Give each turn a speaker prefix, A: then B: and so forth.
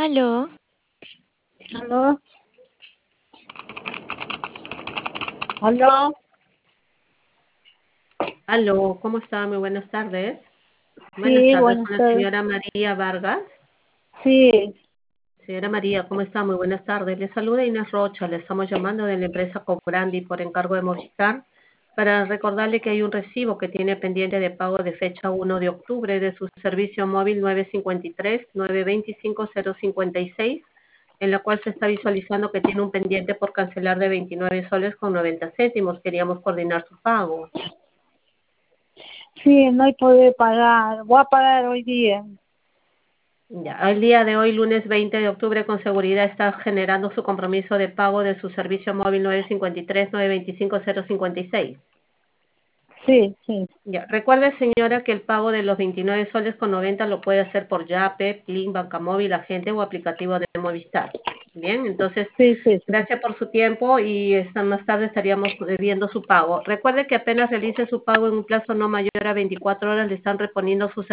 A: Aló,
B: ¿Aló? ¿Aló?
C: Aló, ¿cómo está? Muy buenas tardes. Buenas
B: Sí,
C: tardes
B: buenas
C: con la
B: tardes.
C: señora María Vargas.
B: Sí,
C: Señora María, ¿cómo está? Muy buenas tardes. Le saluda Inés Rocha. Le estamos llamando de la empresa Cobrandi por encargo de Movistar para recordarle que hay un recibo que tiene pendiente de pago de fecha 1 de octubre de su servicio móvil 953-925-056, en la cual se está visualizando que tiene un pendiente por cancelar de 29 soles con 90 céntimos. Queríamos coordinar su pago.
B: sí, no hay poder pagar. Voy a pagar hoy día.
C: Ya, el día de hoy, lunes 20 de octubre, con seguridad está generando su compromiso de pago de su servicio móvil 953-925-056.
B: Sí, sí,
C: Ya, recuerde, señora, que el pago de los 29 soles con 90 lo puede hacer por Yape, Plin, Banca Móvil, Agente o aplicativo de Movistar. Bien, entonces,
B: sí, sí, sí.
C: gracias por su tiempo y más tarde estaríamos viendo su pago. Recuerde que apenas realice su pago en un plazo no mayor a 24 horas, le están reponiendo su